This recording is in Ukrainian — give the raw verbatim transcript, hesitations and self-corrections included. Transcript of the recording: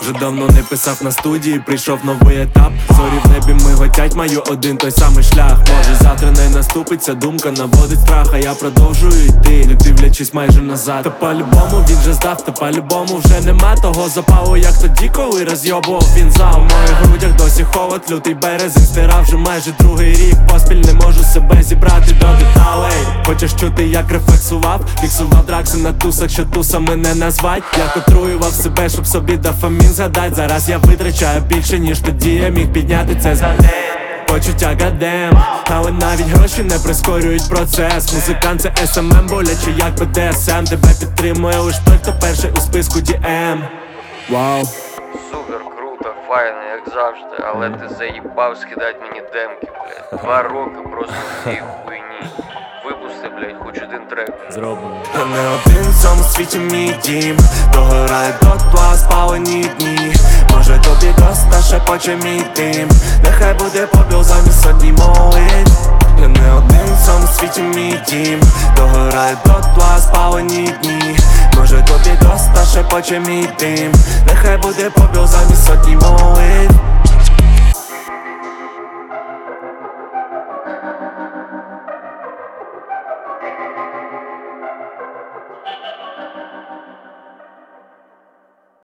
Вже давно не писав на студії, прийшов новий етап. Зорі в небі миготять, маю один той самий шлях. Може завтра не наступиться, думка наводить страх, а я продовжую йти, не дивлячись майже назад. Та по-любому він вже здав, та по-любому вже нема того запалу, як тоді, коли розйобував він зал. В моїх грудях досі холод, лютий березень стирав вже майже другий рік поспіль, не можу себе зібрати до деталей. Хочеш чути, як рефлексував, фіксував дракси на тусах, що тусами не назвать. Я отруював себе, щоб собі дофамін згадать. Зараз я витрачаю більше, ніж тоді я міг підняти це за день. Почуття гадем, але навіть гроші не прискорюють процес. Музикант це ес ем ем, боляче як бе де ес ем. Тебе підтримує лиш той, хто перший у списку ді ем. Вау. Супер, круто, файно, як завжди. Але ти заїбав скидать мені демки, блядь. Два роки просто в цій хуйні. Випусти, блядь, хоч один трек. Зроблено. Я не один в цьому світі мій дім. Догорає дотла спалені дні. Може тобі доста шепоче мій дим. Нехай буде попіл замість сотні молитв. Я не один в цьому світі мій дім. Догорає дотла спалені дні. Може тобі доста шепоче мій дим. Нехай буде попіл замість сотні молитв.